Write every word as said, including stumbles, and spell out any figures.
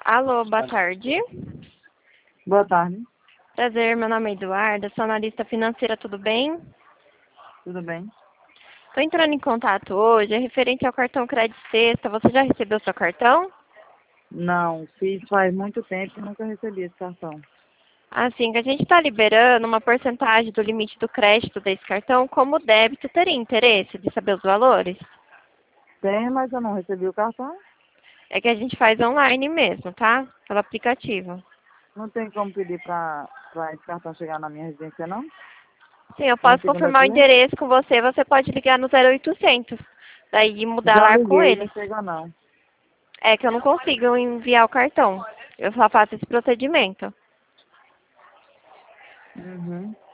Alô, boa tarde. Boa tarde, Prazer, meu nome é Eduarda, sou analista financeira, tudo bem? tudo bem? Estou entrando em contato hoje, é referente ao cartão Crédito Sexta. Você já recebeu seu cartão? Não, fiz faz muito tempo e nunca recebi esse cartão. Assim, que a gente está liberando uma porcentagem do limite do crédito desse cartão como débito. Teria interesse de saber os valores? Tem, mas eu não recebi o cartão. É que a gente faz online mesmo, tá? Pelo aplicativo. Não tem como pedir para esse cartão chegar na minha residência, não? Sim, eu Na posso segunda confirmar o via? endereço com você, você pode ligar no zero oitocentos. Daí mudar Já lá com liguei, não eles. chega não. É que eu não consigo enviar o cartão. Eu só faço esse procedimento. Uhum.